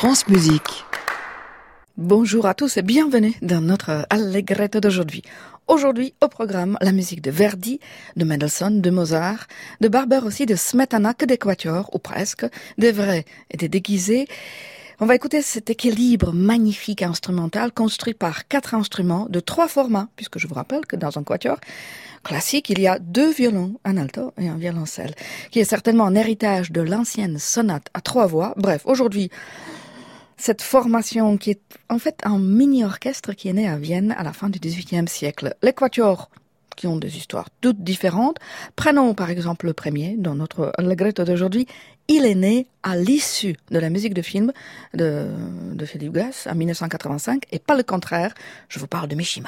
France Musique. Bonjour à tous et bienvenue dans notre Allegretto d'aujourd'hui. Aujourd'hui, au programme, la musique de Verdi, de Mendelssohn, de Mozart, de Barber aussi, de Smetana, que des quatuors, ou presque, des vrais et des déguisés. On va écouter cet équilibre magnifique instrumental construit par 4 instruments de 3 formats, puisque je vous rappelle que dans un quatuor classique, il y a 2 violons, un alto et un violoncelle, qui est certainement un héritage de l'ancienne sonate à 3 voix. Bref, aujourd'hui, cette formation qui est en fait un mini-orchestre qui est né à Vienne à la fin du XVIIIe siècle. Les quatuors, qui ont des histoires toutes différentes. Prenons par exemple le premier, dans notre Allegretto d'aujourd'hui. Il est né à l'issue de la musique de film de Philip Glass en 1985, et pas le contraire. Je vous parle de Mishima.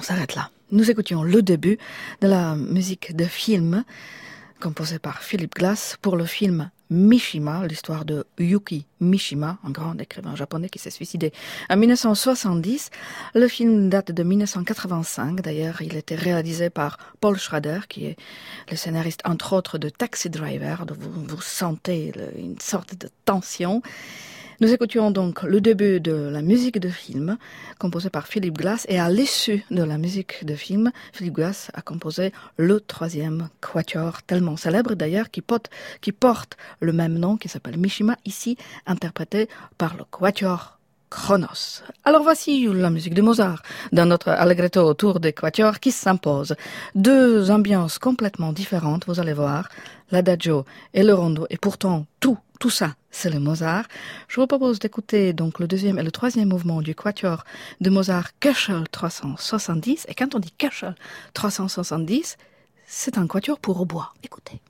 s'arrête là. Nous écoutions le début de la musique de film composée par Philip Glass pour le film Mishima, l'histoire de Yuki Mishima, un grand écrivain japonais qui s'est suicidé en 1970. Le film date de 1985. D'ailleurs, il était réalisé par Paul Schrader, qui est le scénariste, entre autres, de Taxi Driver. Vous sentez une sorte de tension. Nous écoutions donc le début de la musique de film composée par Philip Glass, et à l'issue de la musique de film, Philip Glass a composé le troisième quatuor, tellement célèbre d'ailleurs, qui porte le même nom, qui s'appelle Mishima, ici interprété par le quatuor Chronos. Alors voici la musique de Mozart dans notre allegretto autour des quatuors qui s'impose. Deux ambiances complètement différentes, vous allez voir, l'adagio et le rondo, et pourtant tout ça, c'est le Mozart. Je vous propose d'écouter donc le deuxième et le troisième mouvement du quatuor de Mozart, Köchel 370. Et quand on dit Köchel 370, c'est un quatuor pour hautbois. Écoutez.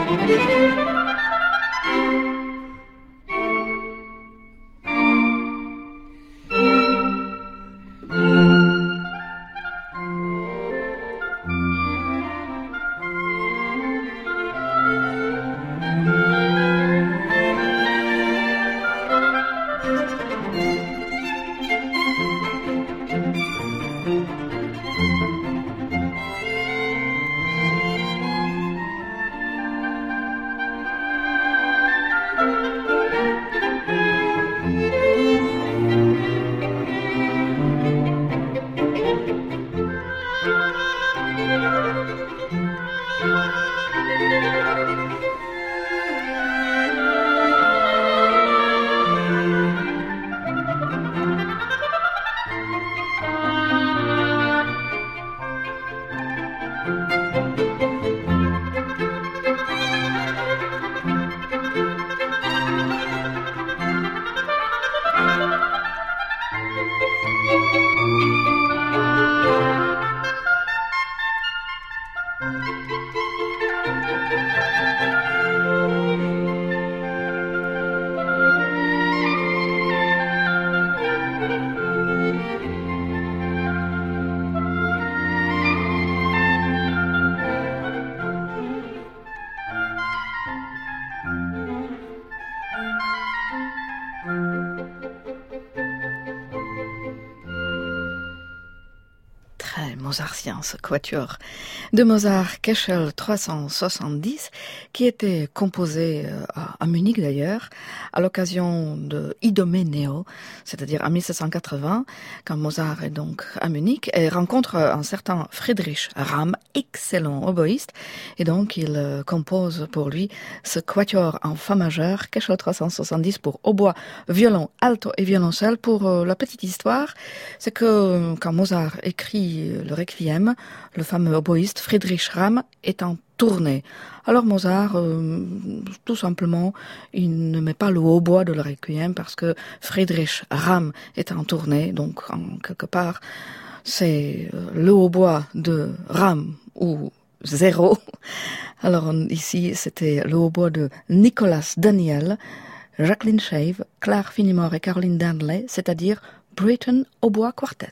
Mozartien, ce quatuor de Mozart, Köchel 370, qui était composé à Munich d'ailleurs, à l'occasion de Idoméneo, c'est-à-dire en 1780, quand Mozart est donc à Munich, et rencontre un certain Friedrich Ramm, excellent oboïste, et donc il compose pour lui ce quatuor en fa majeur, Köchel 370 pour hautbois, violon, alto et violoncelle. Pour la petite histoire, c'est que quand Mozart écrit le Requiem, le fameux oboïste Friedrich Ramm est en tournée. Alors Mozart, tout simplement, il ne met pas le hautbois de le Requiem parce que Friedrich Ramm est en tournée, donc en quelque part, c'est le hautbois de Ramm ou zéro. Alors ici, c'était le hautbois de Nicolas Daniel, Jacqueline Shave, Claire Finimore et Caroline Danley, c'est-à-dire Britten Hautbois Quartet.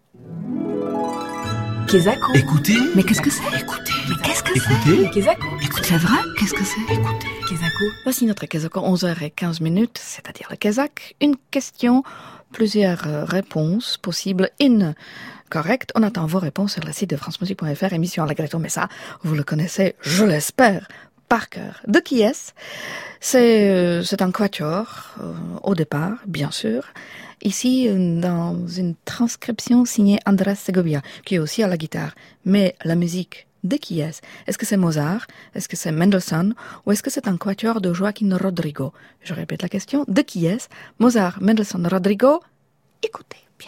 Kesako. Écoutez. Mais qu'est-ce que c'est? Écoutez. Mais qu'est-ce que Écoutez. c'est? Kesako. Écoutez. C'est vrai? Qu'est-ce que c'est? Écoutez. Kesako. Voici notre Kesako, 11h15, c'est-à-dire le Kesak. Une question, plusieurs réponses possibles, une correcte. On attend vos réponses sur le site de francemusique.fr, émission Allegretto, mais ça, vous le connaissez, je l'espère, par cœur. De qui est-ce? C'est un quatuor, au départ, bien sûr. Ici, dans une transcription signée Andrés Segovia, qui est aussi à la guitare. Mais la musique, de qui est-ce? Est-ce que c'est Mozart? Est-ce que c'est Mendelssohn? Ou est-ce que c'est un quatuor de Joaquin Rodrigo? Je répète la question. De qui est-ce? Mozart, Mendelssohn, Rodrigo? Écoutez bien.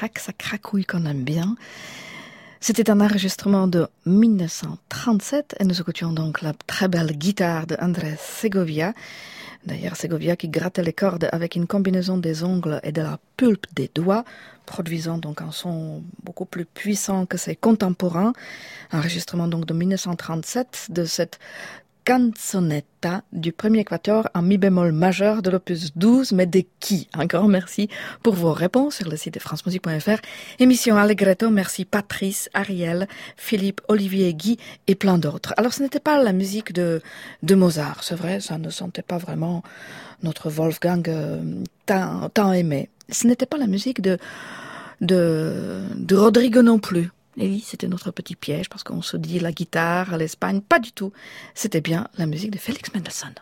craque, ça cracouille qu'on aime bien. C'était un enregistrement de 1937 et nous écoutions donc la très belle guitare de Andrés Segovia. D'ailleurs, Segovia qui grattait les cordes avec une combinaison des ongles et de la pulpe des doigts, produisant donc un son beaucoup plus puissant que ses contemporains. Enregistrement donc de 1937 de cette canzonetta du premier quatuor en mi bémol majeur de l'opus 12, mais de qui? Un grand merci pour vos réponses sur le site de francemusique.fr. Émission Allegretto, merci Patrice, Ariel, Philippe, Olivier, Guy et plein d'autres. Alors ce n'était pas la musique de Mozart, c'est vrai, ça ne sentait pas vraiment notre Wolfgang tant aimé. Ce n'était pas la musique de Rodrigo non plus. Et oui, c'était notre petit piège, parce qu'on se dit la guitare, l'Espagne, pas du tout. C'était bien la musique de Félix Mendelssohn.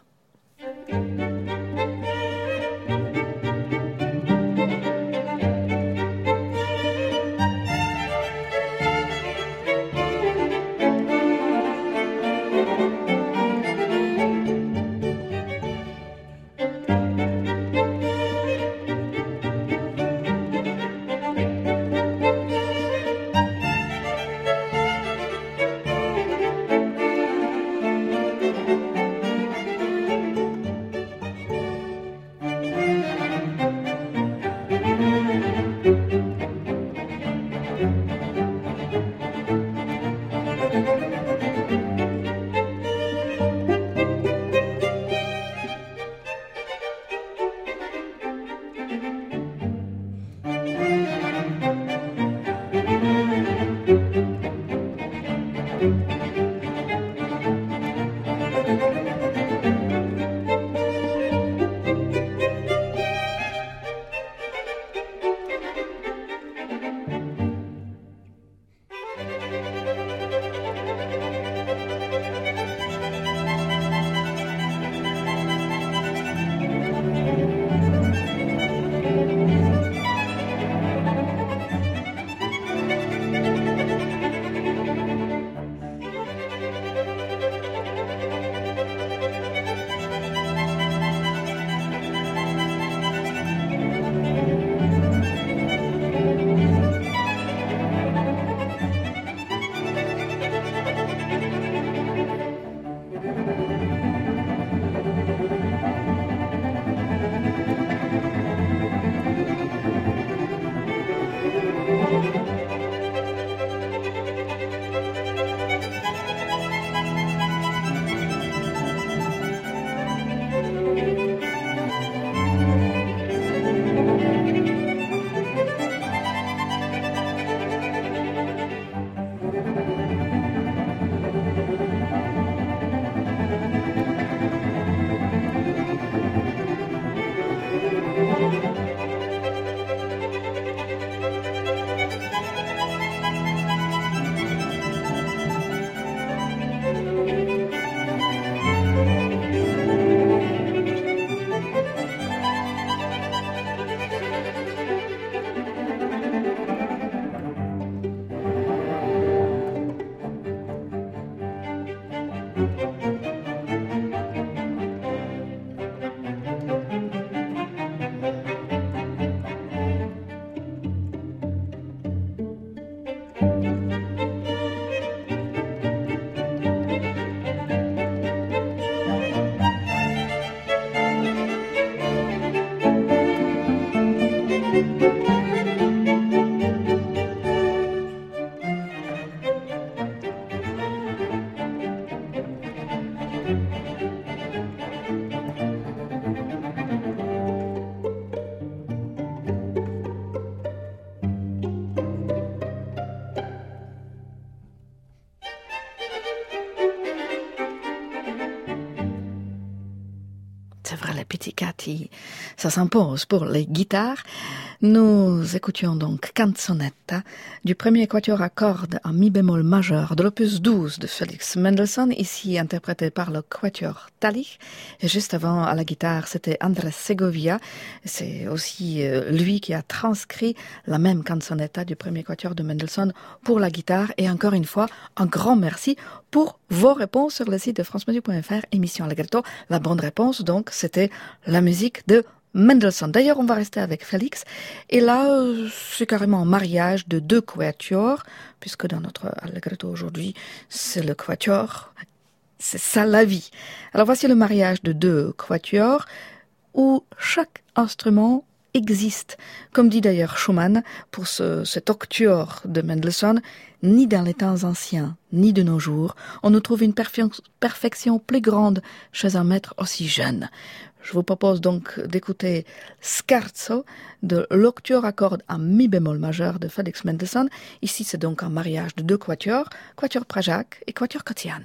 C'est vrai, les pizzicati, ça s'impose pour les guitares. Nous écoutions donc Canzonetta du premier quatuor à cordes en mi bémol majeur de l'opus 12 de Félix Mendelssohn, ici interprété par le quatuor Talich. Et juste avant, à la guitare, c'était Andrés Segovia. C'est aussi lui qui a transcrit la même Canzonetta du premier quatuor de Mendelssohn pour la guitare. Et encore une fois, un grand merci pour vos réponses sur le site de francemusique.fr, émission Allegretto. La bonne réponse, donc, c'était la musique de Mendelssohn. D'ailleurs, on va rester avec Félix. Et là, c'est carrément un mariage de deux quatuors, puisque dans notre Allegretto aujourd'hui, c'est le quatuor. C'est ça la vie. Alors voici le mariage de deux quatuors où chaque instrument existe. Comme dit d'ailleurs Schumann pour cet octuor de Mendelssohn, ni dans les temps anciens, ni de nos jours, on ne trouve une perfection plus grande chez un maître aussi jeune. Je vous propose donc d'écouter Scherzo de l'octuor à cordes en mi bémol majeur de Félix Mendelssohn. Ici, c'est donc un mariage de deux quatuors, quatuor Prajac et quatuor Kotian.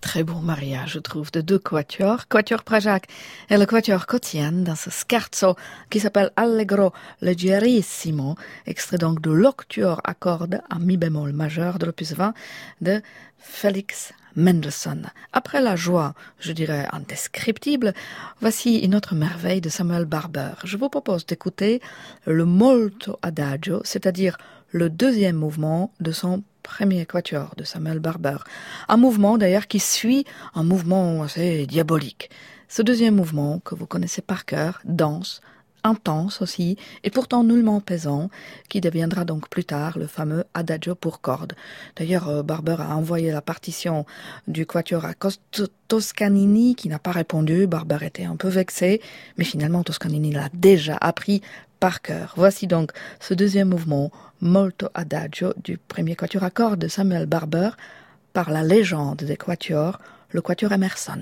très beau mariage, je trouve, de deux quatuors, Quatuor Prajac et le Quatuor Kotian, dans ce scherzo qui s'appelle Allegro leggerissimo, extrait donc de l'octuor à cordes à mi bémol majeur de l'opus 20 de Felix Mendelssohn. Après la joie, je dirais indescriptible, voici une autre merveille de Samuel Barber. Je vous propose d'écouter le molto adagio, c'est-à-dire le deuxième mouvement de son premier quatuor de Samuel Barber. Un mouvement d'ailleurs qui suit un mouvement assez diabolique. Ce deuxième mouvement, que vous connaissez par cœur, dense, intense aussi, et pourtant nullement pesant, qui deviendra donc plus tard le fameux adagio pour cordes. D'ailleurs, Barber a envoyé la partition du quatuor à Toscanini, qui n'a pas répondu. Barber était un peu vexé, mais finalement Toscanini l'a déjà appris par cœur. Voici donc ce deuxième mouvement, molto adagio, du premier quatuor à cordes de Samuel Barber, par la légende des quatuors, le quatuor Emerson.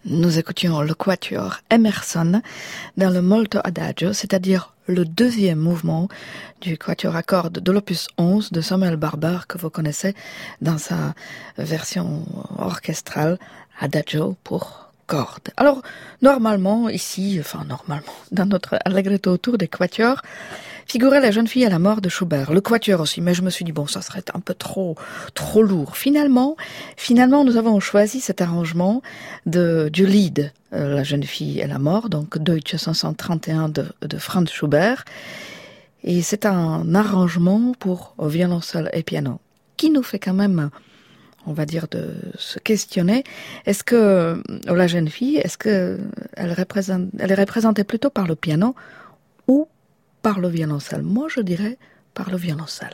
Nous écoutions le quatuor Emerson dans le Molto Adagio, c'est-à-dire le deuxième mouvement du quatuor à cordes de l'opus 11 de Samuel Barber que vous connaissez dans sa version orchestrale Adagio pour cordes. Alors, normalement, dans notre allegretto autour des quatuors, figurait La jeune fille à la mort de Schubert, le quatuor aussi, mais je me suis dit, bon, ça serait un peu trop lourd. Finalement, nous avons choisi cet arrangement du Lied, La jeune fille à la mort, donc Deutsche 531 de Franz Schubert, et c'est un arrangement pour violoncelle et piano, qui nous fait quand même, on va dire, de se questionner. Est-ce que La jeune fille, elle est représentée plutôt par le piano ou par le violoncelle? Moi, je dirais par le violoncelle.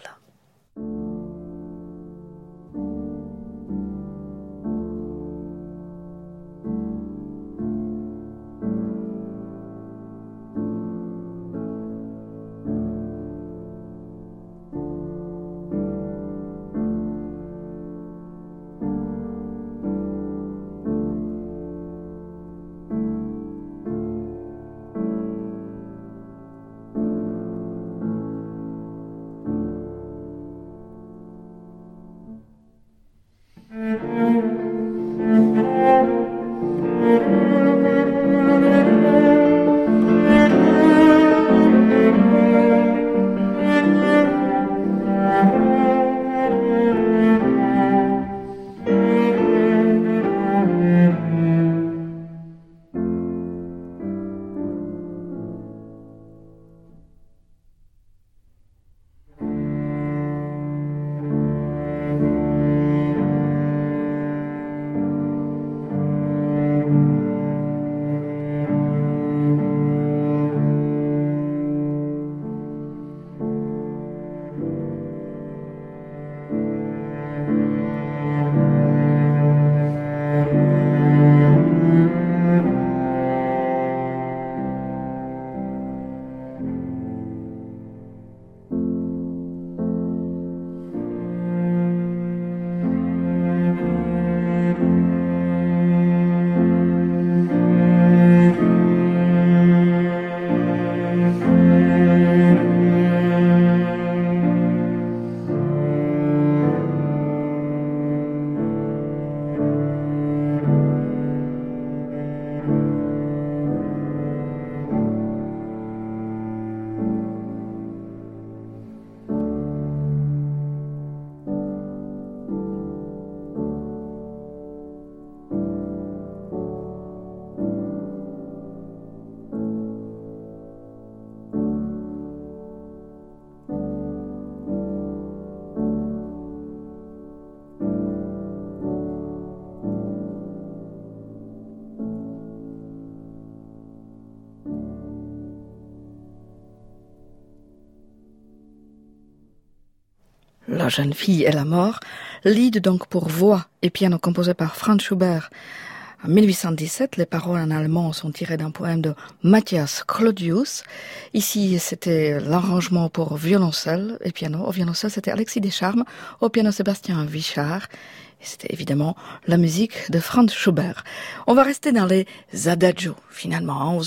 La jeune fille et la mort, Lied donc pour voix et piano composé par Franz Schubert en 1817. Les paroles en allemand sont tirées d'un poème de Matthias Claudius. Ici, c'était l'arrangement pour violoncelle et piano. Au violoncelle, c'était Alexis Descharmes. Au piano, Sébastien Vichard. Et c'était évidemment la musique de Franz Schubert. On va rester dans les adagios, finalement, à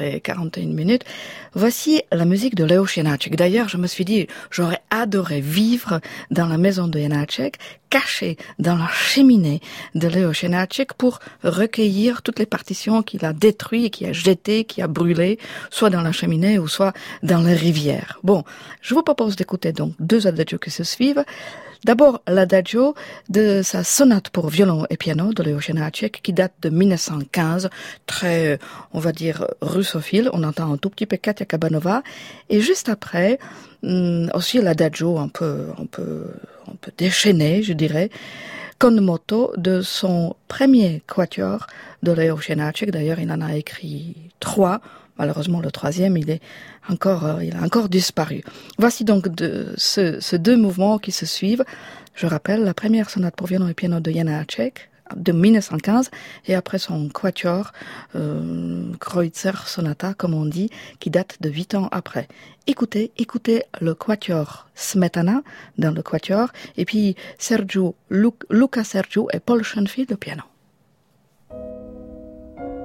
11h41. Voici la musique de Leo Janáček. D'ailleurs, je me suis dit, j'aurais adoré vivre dans la maison de Janáček, caché dans la cheminée de Leo Janáček pour recueillir toutes les partitions qu'il a détruites, qu'il a jetées, qu'il a brûlées, soit dans la cheminée ou soit dans les rivières. Bon, je vous propose d'écouter donc deux adagios qui se suivent. D'abord, l'adagio de sa sonate pour violon et piano de Leo Janáček qui date de 1915, très, on va dire, russophile. On entend un tout petit peu Katia Kabanova. Et juste après, aussi l'adagio un peu déchaîné, je dirais, con moto de son premier quatuor de Leo Janáček. D'ailleurs, il en a écrit 3. Malheureusement, le troisième, il a encore disparu. Voici donc ces deux mouvements qui se suivent. Je rappelle, la première sonate pour violon et piano de Janáček, de 1915, et après son quatuor, Kreutzer Sonata, comme on dit, qui date de 8 ans après. Écoutez le quatuor Smetana dans le quatuor, et puis Luca Sergiu et Paul Schoenfield au piano.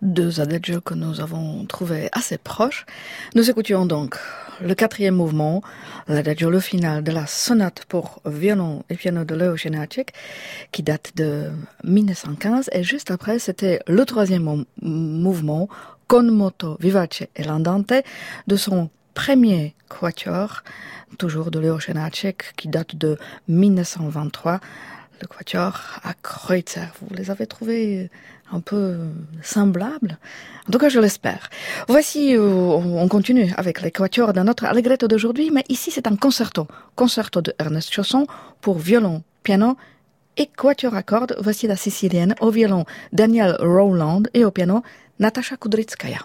deux adagios que nous avons trouvés assez proches. Nous écoutions donc le quatrième mouvement, l'adagio, le final de la sonate pour violon et piano de Leo Janáček, qui date de 1915, et juste après, c'était le troisième mouvement, Con moto vivace e l'andante, de son premier quatuor, toujours de Leo Janáček, qui date de 1923, le quatuor à Kreutzer. Vous les avez trouvés un peu semblables? En tout cas, je l'espère. Voici, on continue avec les quatuors de notre Allegretto d'aujourd'hui, mais ici c'est un concerto. Concerto de Ernest Chausson pour violon, piano et quatuor à cordes. Voici la sicilienne au violon Daniel Rowland et au piano Natasha Kudrytskaya.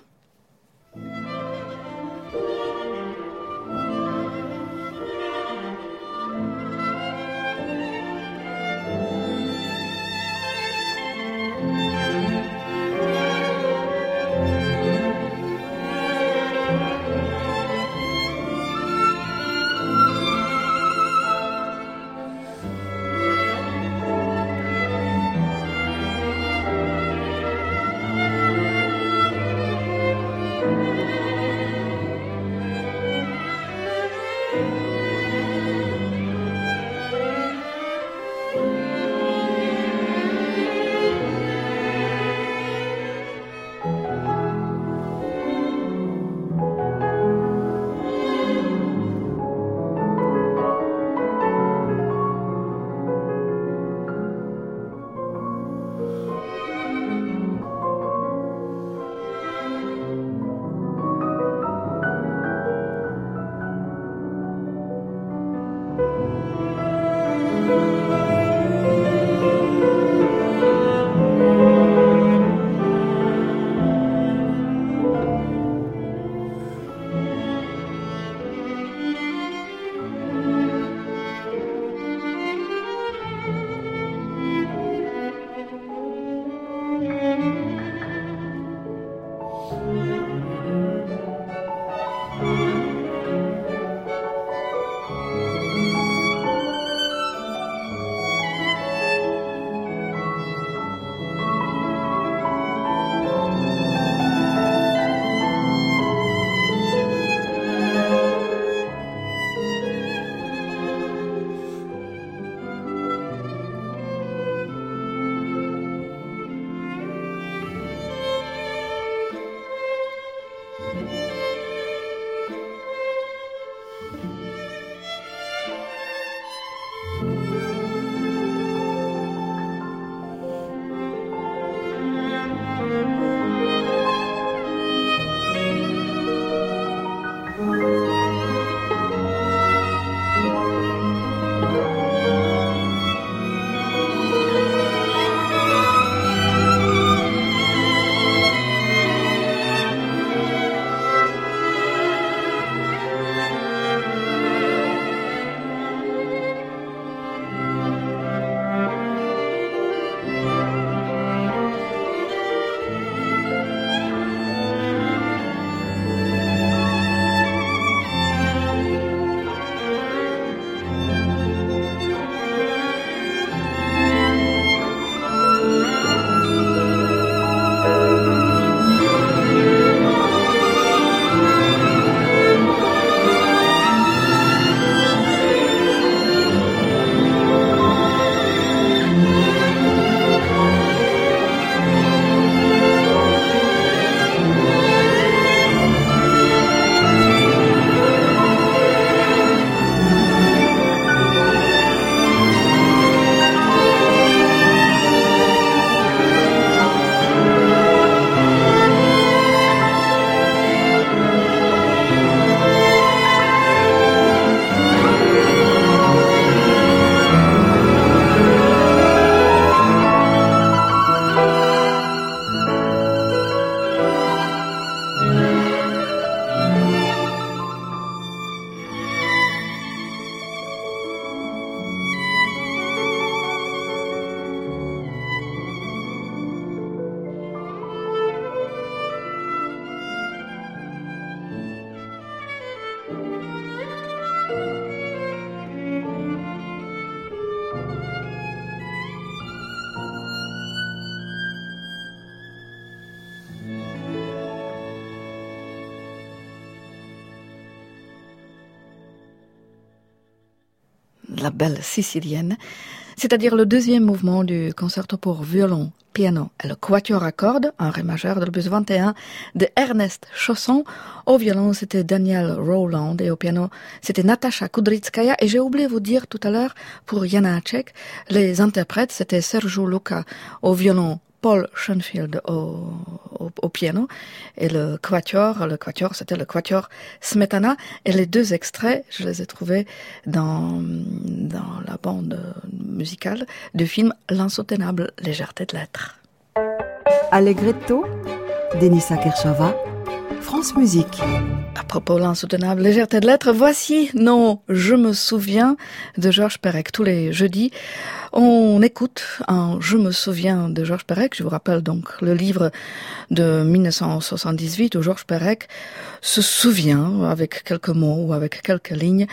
la belle sicilienne, c'est-à-dire le deuxième mouvement du concerto pour violon, piano et le quatuor à cordes, en ré majeur de l'opus 21 de Ernest Chausson. Au violon, c'était Daniel Rowland et au piano, c'était Natasha Kudrytskaya. Et j'ai oublié de vous dire tout à l'heure, pour Janáček, les interprètes, c'était Sergiu Luca au violon, Paul Schoenfield au piano, et le quatuor, c'était le quatuor Smetana, et les deux extraits, je les ai trouvés dans la bande musicale du film L'insoutenable légèreté de l'être. Allegretto, Denisa Kershava, France Musique. À propos de l'insoutenable légèreté de l'être, voici Non, je me souviens de Georges Perec. Tous les jeudis, on écoute un Je me souviens de Georges Perec. Je vous rappelle donc le livre de 1978 où Georges Perec se souvient avec quelques mots ou avec quelques lignes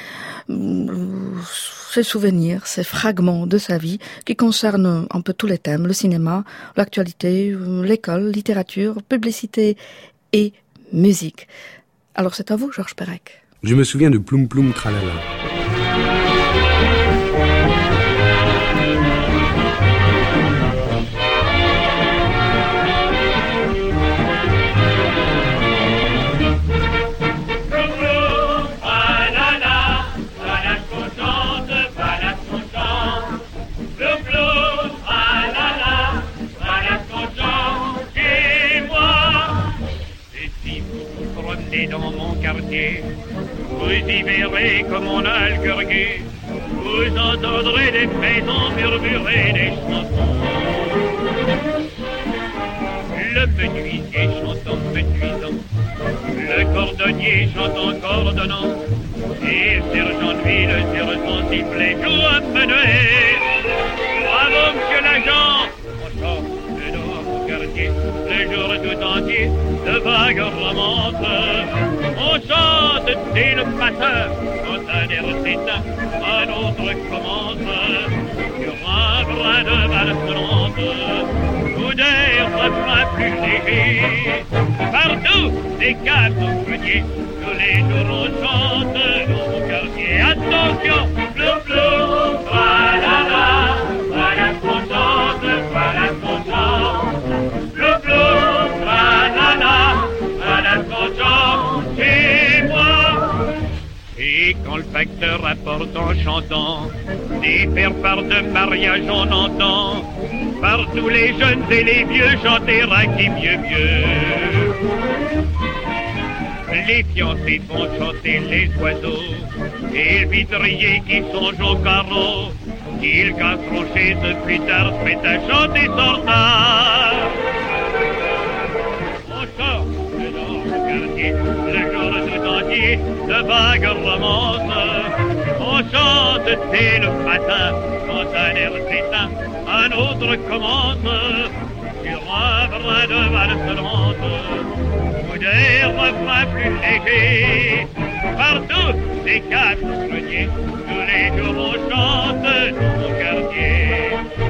ses souvenirs, ses fragments de sa vie qui concernent un peu tous les thèmes, le cinéma, l'actualité, l'école, littérature, publicité et musique. Alors c'est à vous, Georges Perec. Je me souviens de Ploum Ploum Tralala. Dans mon quartier, vous y verrez comme on a le cœur gai, vous entendrez des maisons murmurer des chansons. Le menuisier chante en menuisant, le cordonnier chante en cordonnant, et le sergent de ville sur son sifflet joue un menuet. Bravo, monsieur l'agent, on chante dans mon quartier, le jour tout entier, de vagues romances. On chante dès le matin, quand un air s'éteint, un autre commence. Sur un brin de valse lente, ou des refrains plus légers. Partout, des caves au grenier, tous les jours on chante dans mon quartier. Attention, bleu bleu, voilà, voilà qu'on chante, voilà qu'on chante. Bleu bleu, voilà, voilà qu'on chante chez moi. Et quand le facteur apporte en chantant des faire-part de mariage, on entend par tous les jeunes et les vieux chanter à qui mieux mieux. Les fiancés font chanter les oiseaux et le vitrier qui songe au carreau. Ils casseront chez eux plus tard, se mettent à chanter sans retard. On chante dans le quartier, le jour tout entier, de vagues romances. On chante dès le matin, quand un air s'éteint, un autre commence. Sur un brin de valse lente, ou des refrains plus légers. Partout, des caves au grenier, tous les jours on chante dans mon quartier.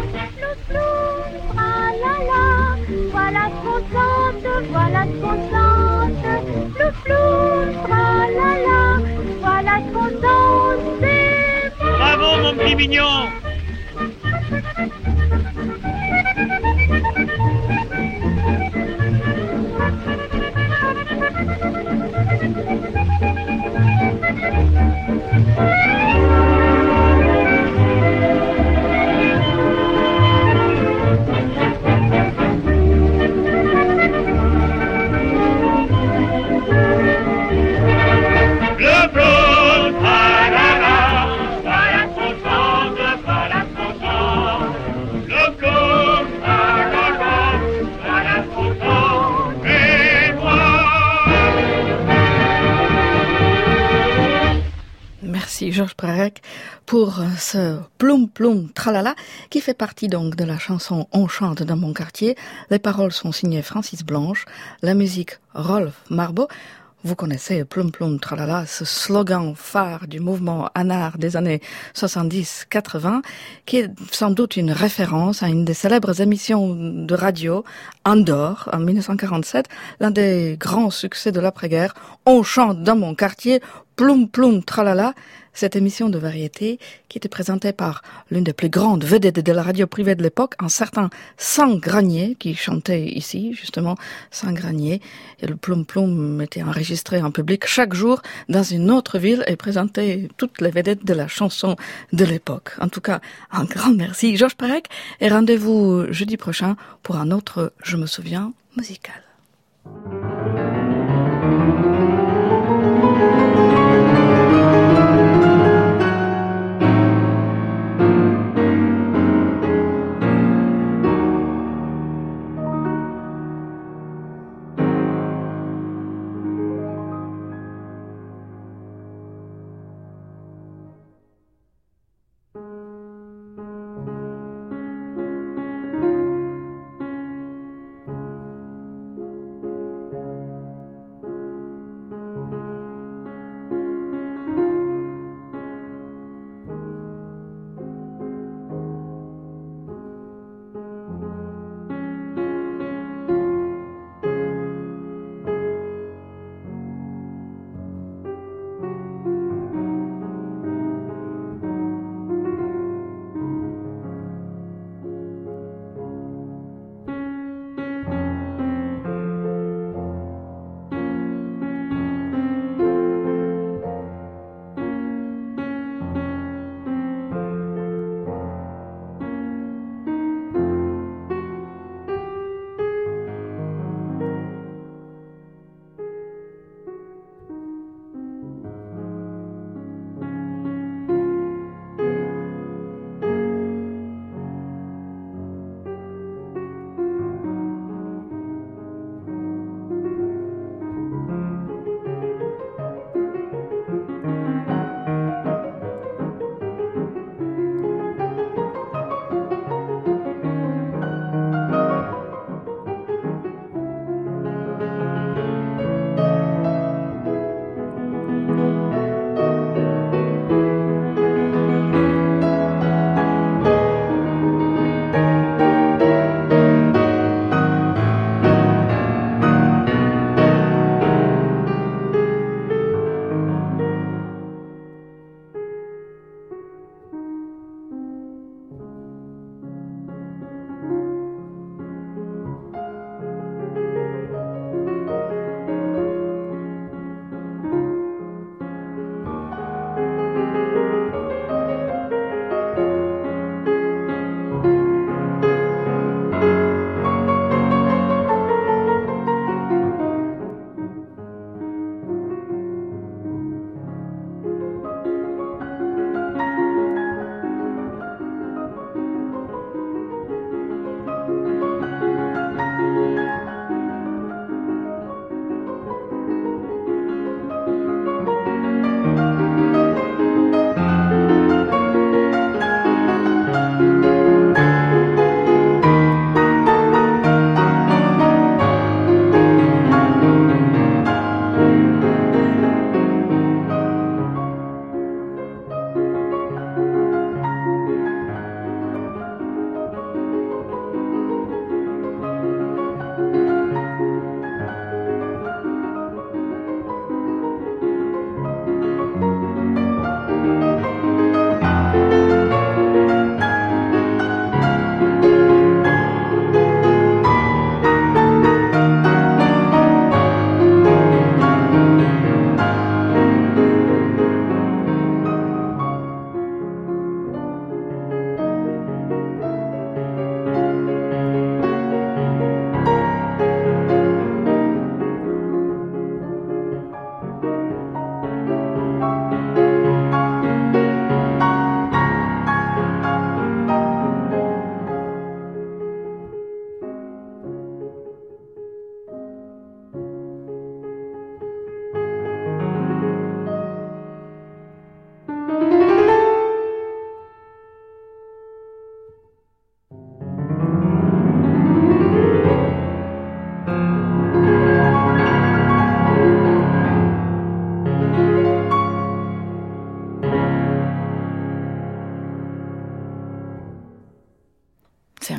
Ah la la, voilà ce qu'on chante, voilà ce qu'on chante. Le flou, ah la la, voilà ce qu'on chante, c'est moi. Bravo mon petit mignon. Georges Perec pour ce Ploum Ploum Tralala qui fait partie donc de la chanson On chante dans mon quartier. Les paroles sont signées Francis Blanche, la musique Rolf Marbeau. Vous connaissez Ploum Ploum Tralala, ce slogan phare du mouvement Anar des années 70-80, qui est sans doute une référence à une des célèbres émissions de radio, Andorre, en 1947, l'un des grands succès de l'après-guerre. On chante dans mon quartier, Ploum Ploum Tralala, cette émission de variété qui était présentée par l'une des plus grandes vedettes de la radio privée de l'époque, un certain Sang Granier, qui chantait ici, justement, Sang Granier. Et le Ploum Ploum était enregistré en public chaque jour dans une autre ville et présentait toutes les vedettes de la chanson de l'époque. En tout cas, un grand merci, Georges Perec, et rendez-vous jeudi prochain pour un autre Je me souviens musical.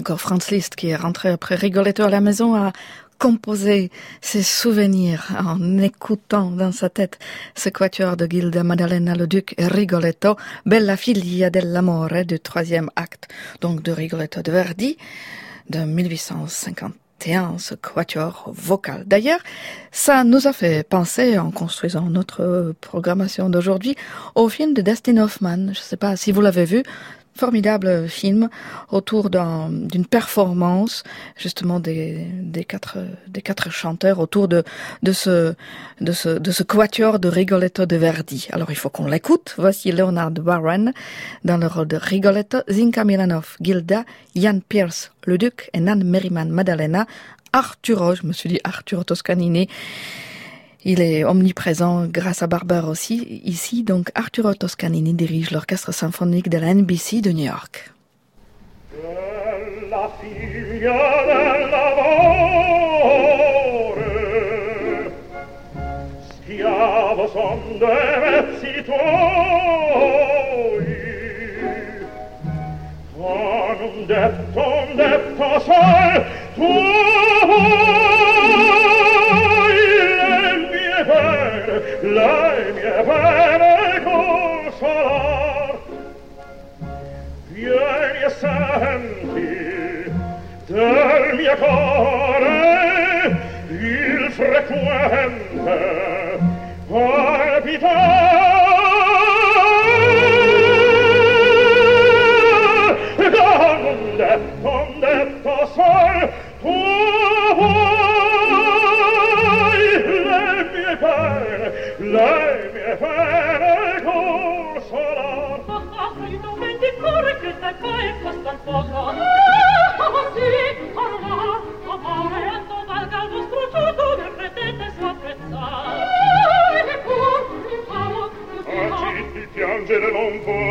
encore Franz Liszt qui est rentré après Rigoletto à la maison à composer ses souvenirs en écoutant dans sa tête ce quatuor de Gilda Maddalena Leduc et Rigoletto, Bella figlia dell'amore du troisième acte, donc de Rigoletto de Verdi de 1851, ce quatuor vocal. D'ailleurs, ça nous a fait penser, en construisant notre programmation d'aujourd'hui, au film de Dustin Hoffman. Je ne sais pas si vous l'avez vu. Formidable film autour d'une performance justement des quatre chanteurs autour de ce quatuor de Rigoletto de Verdi. Alors il faut qu'on l'écoute. Voici Leonard Warren dans le rôle de Rigoletto, Zinka Milanov, Gilda, Jan Peerce Leduc et Nan Merriman Maddalena, Arturo, je me suis dit Arturo Toscanini. Il est omniprésent grâce à Barbara aussi. Ici, donc, Arturo Toscanini dirige l'orchestre symphonique de la NBC de New York. La figlia dell'amore, schiavo son dei vezzi tuoi, con un detto sol tuoi. Le mie pene consolar, vieni e senti del mio cuore il frequente palpitar, con un detto sol le mie pene consolar. I momenti corre che stai poi costan poco. Sì, allora, amore, valga il vostro gioco che pretende su apprezzare. E pur, ti piangere non può.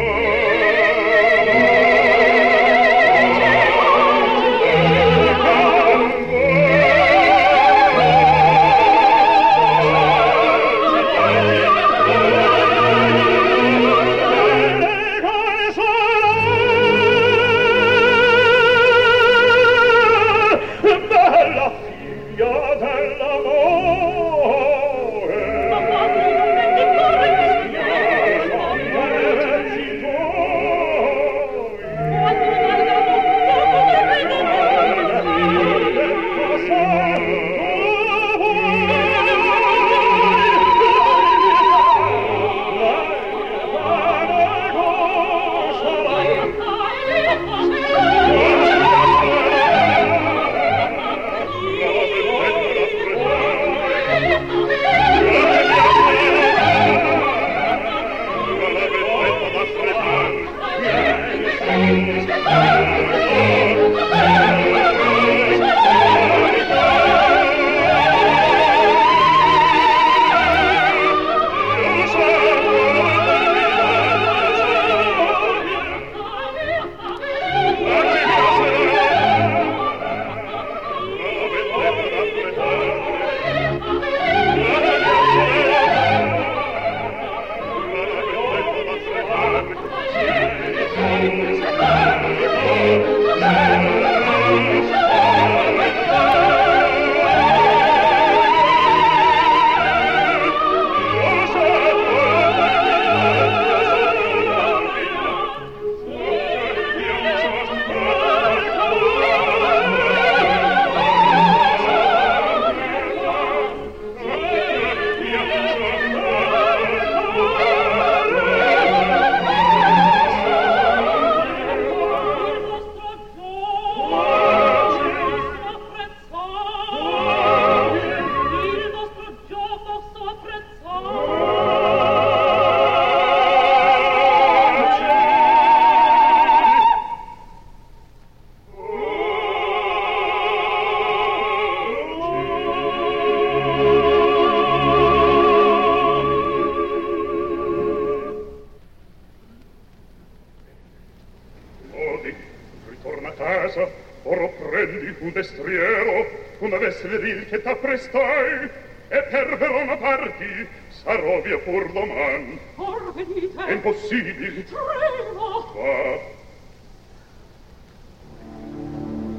Viril che t'apprestai e per Verona parti sarò via pur doman. Or venite. È impossibile. Tremo. Va.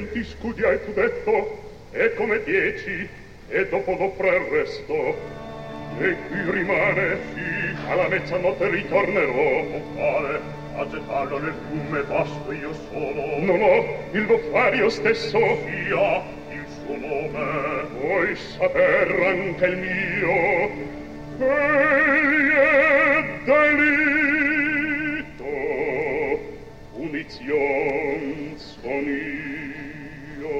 20 scudi hai tu detto, e come 10, e dopo il resto. E qui rimane, sì, alla mezzanotte ritornerò. Con quale? A gettarlo nel fiume basto io solo. No, no, il buffario stesso. Sia il suo nome. Vuoi saper anche il mio? Egli è delitto, punizion son io.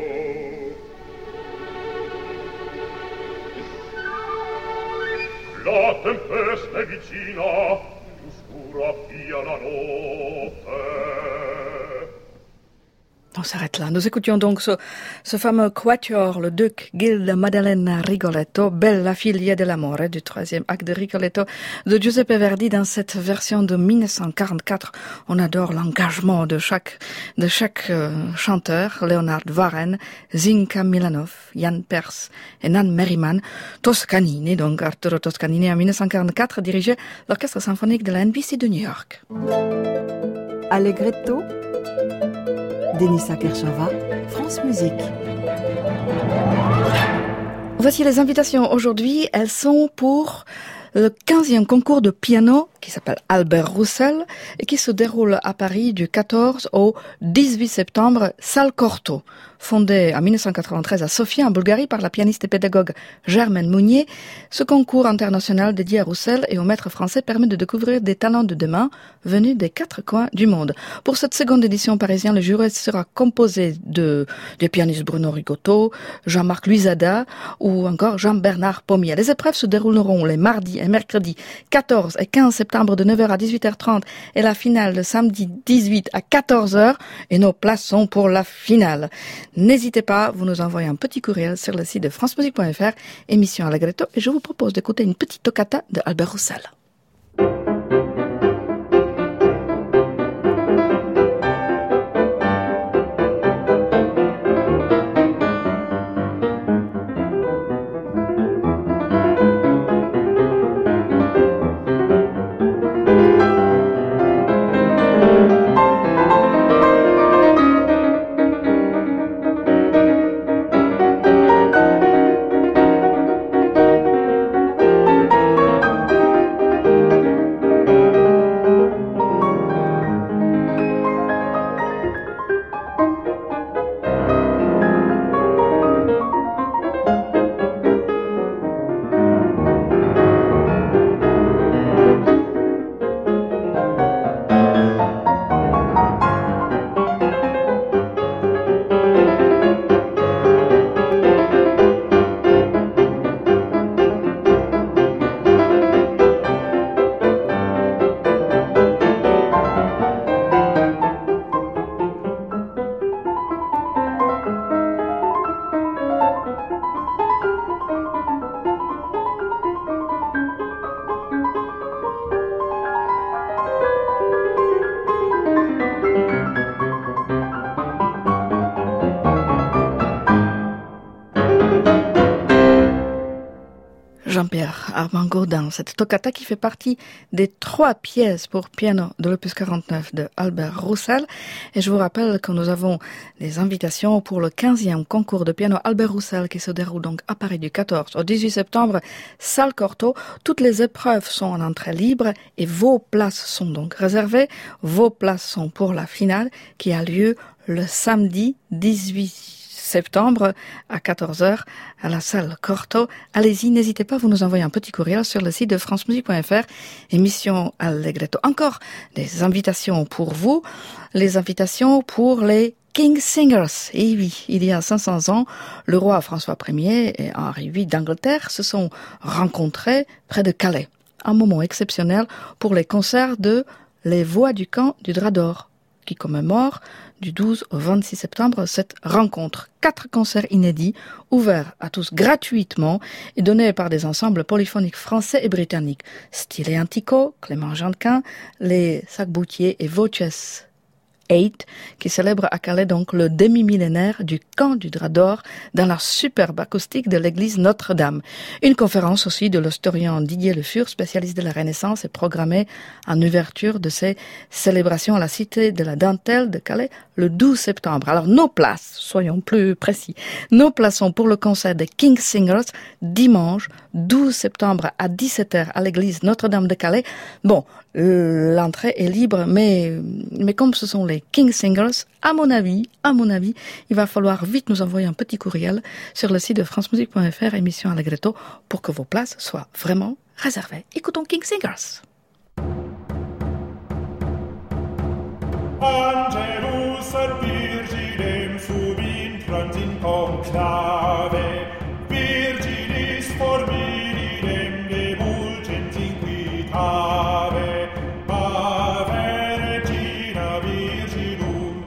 La tempesta è vicina, oscura via la notte. On s'arrête là. Nous écoutions donc ce fameux quatuor, le duc Gilda Maddalena Rigoletto, Bella figlia dell'amore, du troisième acte de Rigoletto de Giuseppe Verdi. Dans cette version de 1944, on adore l'engagement de chaque chanteur, Leonard Varen, Zinka Milanov, Jan Pers et Nan Merriman. Toscanini, donc Arturo Toscanini en 1944, dirigeait l'orchestre symphonique de la NBC de New York. Allegretto, Denisa Kershava, France Musique. Voici les invitations aujourd'hui. Elles sont pour le 15e concours de piano qui s'appelle Albert Roussel et qui se déroule à Paris du 14 au 18 septembre, Salle Cortot. Fondé en 1993 à Sofia, en Bulgarie, par la pianiste et pédagogue Germaine Mounier, ce concours international dédié à Roussel et aux maîtres français permet de découvrir des talents de demain venus des 4 coins du monde. Pour cette seconde édition parisienne, le jury sera composé des pianistes Bruno Rigotto, Jean-Marc Luisada ou encore Jean-Bernard Pommier. Les épreuves se dérouleront les mardis et mercredis 14 et 15 septembre de 9h à 18h30 et la finale le samedi 18 à 14h et nos places sont pour la finale. N'hésitez pas, vous nous envoyez un petit courriel sur le site de francemusique.fr, émission Allegretto, et je vous propose d'écouter une petite toccata de Albert Roussel. Jean-Pierre Armand Gaudin, cette toccata qui fait partie des 3 pièces pour piano de l'opus 49 de Albert Roussel. Et je vous rappelle que nous avons des invitations pour le 15e concours de piano Albert Roussel qui se déroule donc à Paris du 14 au 18 septembre, Salle Cortot. Toutes les épreuves sont en entrée libre et vos places sont donc réservées. Vos places sont pour la finale qui a lieu le samedi 18 septembre à 14h à la salle Cortot. Allez-y, n'hésitez pas, vous nous envoyez un petit courriel sur le site de francemusique.fr, émission Allegretto. Encore des invitations pour vous, les invitations pour les King Singers. Et oui, il y a 500 ans, le roi François Ier et Henri VIII d'Angleterre se sont rencontrés près de Calais. Un moment exceptionnel pour les concerts de Les Voix du Camp du Drap d'Or, qui commémore du 12 au 26 septembre cette rencontre. 4 concerts inédits, ouverts à tous gratuitement et donnés par des ensembles polyphoniques français et britanniques. Stile Antico, Clément Jeannequin, les Sacboutier et Voces 8, qui célèbre à Calais donc le demi-millénaire du camp du Drap d'Or dans la superbe acoustique de l'église Notre-Dame. Une conférence aussi de l'historien Didier Le Fur, spécialiste de la Renaissance, est programmée en ouverture de ces célébrations à la Cité de la Dentelle de Calais le 12 septembre. Alors nos places, soyons plus précis, nos places sont pour le concert des King Singers dimanche 12 septembre à 17h à l'église Notre-Dame de Calais. Bon, l'entrée est libre, mais comme ce sont les King Singers, à mon avis, il va falloir vite nous envoyer un petit courriel sur le site de francemusique.fr, émission Allegretto, pour que vos places soient vraiment réservées. Écoutons King Singers. Angelus ad Virginem subintrant in conclave, Virginis formiridem demulgent inquitave, Ave Regina Virginum,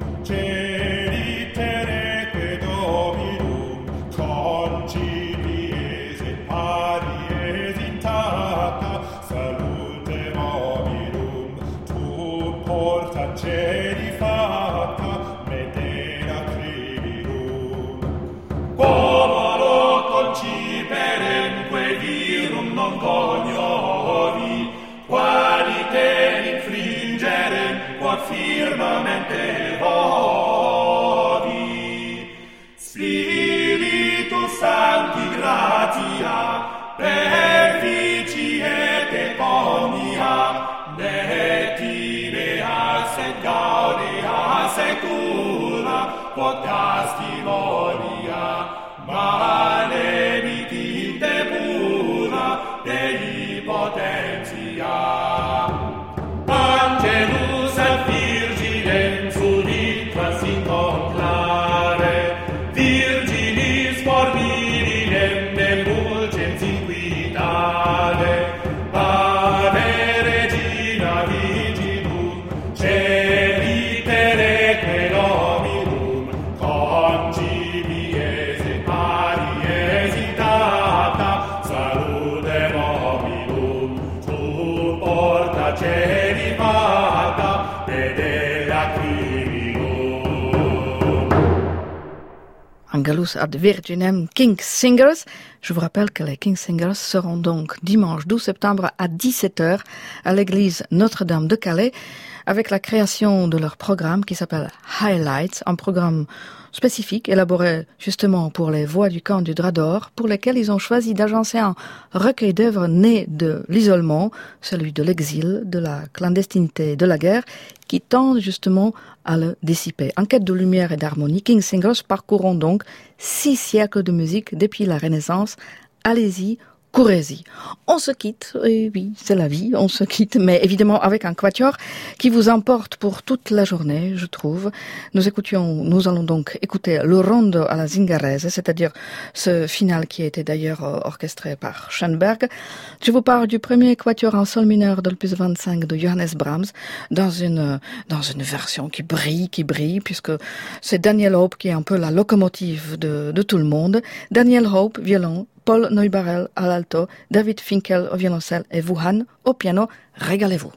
celitere Dominum, concipies et paries intacta, salute mominum, tu porta celi fatta, medera criminum. Quomodo conciperemque virum non cognovi, qualite infringerem quod firmamente vovi. Spiritus Sancti gratia, perfici et economia, ne tibeas et gaudeas secula, quod testimonia, maledicite pura, Dei potentia. Angelus ad Virginem subitras in conclave, Virginis formiridem demulgens inquitade, Ave Regina Virginum, celitere Dominum, concipies et paries intacta, salute mominum, tu porta celi fatta, pedella criminum. Angelus ad Virginem King Singers. Je vous rappelle que les King Singers seront donc dimanche 12 septembre à 17h à l'église Notre-Dame de Calais avec la création de leur programme qui s'appelle Highlights, un programme spécifique élaboré justement pour les voix du camp du Drap d'Or, pour lesquels ils ont choisi d'agencer un recueil d'œuvres nées de l'isolement, celui de l'exil, de la clandestinité, de la guerre, qui tendent justement à le dissiper. En quête de lumière et d'harmonie, King Singers parcourront donc 6 siècles de musique depuis la Renaissance. Allez-y, courez-y. On se quitte, et oui, c'est la vie, on se quitte, mais évidemment avec un quatuor qui vous emporte pour toute la journée, je trouve. Nous allons donc écouter le rondo à la zingarese, c'est-à-dire ce final qui a été d'ailleurs orchestré par Schoenberg. Je vous parle du premier quatuor en sol mineur de l'opus 25 de Johannes Brahms, dans une version qui brille, puisque c'est Daniel Hope qui est un peu la locomotive de tout le monde. Daniel Hope, violon, Paul Neubarel à l'alto, David Finkel au violoncelle et Wuhan au piano. Régalez-vous.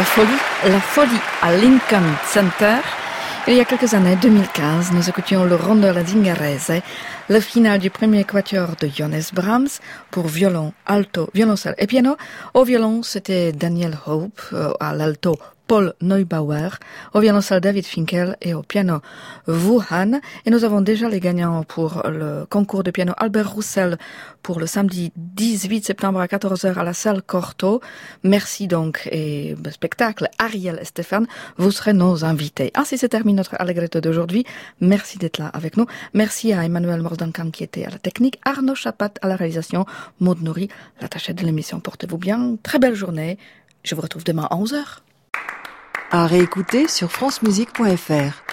la folie à Lincoln Center. Il y a quelques années, 2015, nous écoutions le Rondello Zingarese, le final du premier quatuor de Johannes Brahms pour violon, alto, violoncelle et piano. Au violon, c'était Daniel Hope, à l'alto, Paul Neubauer, au violoncelle David Finkel et au piano Wuhan. Et nous avons déjà les gagnants pour le concours de piano Albert Roussel pour le samedi 18 septembre à 14h à la salle Cortot. Merci donc et le spectacle Ariel et Stéphane, vous serez nos invités. Ainsi se termine notre Allegretto d'aujourd'hui. Merci d'être là avec nous. Merci à Emmanuel Mordancan qui était à la technique, Arnaud Chapat à la réalisation, Maud Nourri, l'attaché de l'émission. Portez-vous bien, très belle journée. Je vous retrouve demain à 11h. À réécouter sur francemusique.fr.